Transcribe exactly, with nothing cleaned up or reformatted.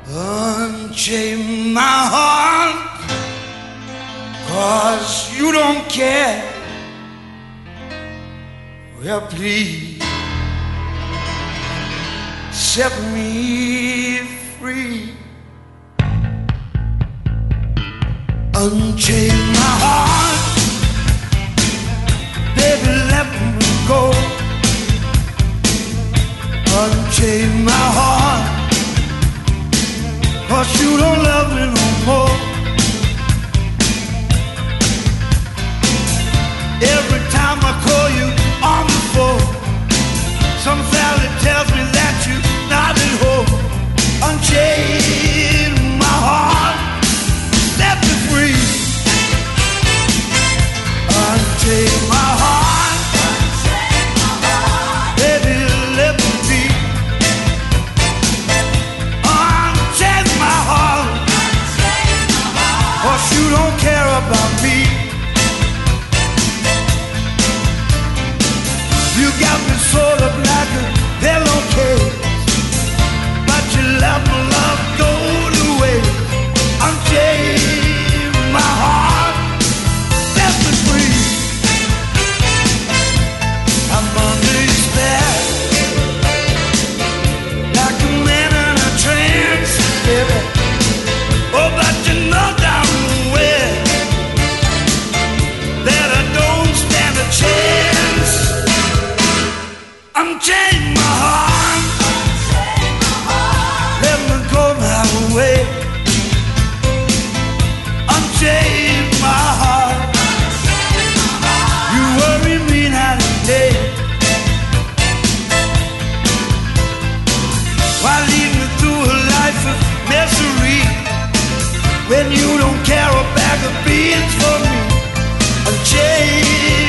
Unchain my heart, 'cause you don't care. Well, please set me free. Unchain my heart, baby, let me go. Unchain my heart, 'cause you don't love me no more. Every time I call you on the phone, some fella tells me that you're not at home. Unchain my heart, set me free. Unchain my heart, baby, let me be. Unchain my heart, 'cause you don't care about me. You got me sort of like a pillowcase, but you let my love go to waste. Unchain my heart, set me free. I'm under your spell, like a man in a trance, baby. Oh, but you know down well that I don't stand a chance. Unchain my heart, let me go my way. Unchain my heart, you worry me night and day. Why lead me through a life of misery when you don't care a bag of beans for me? Unchain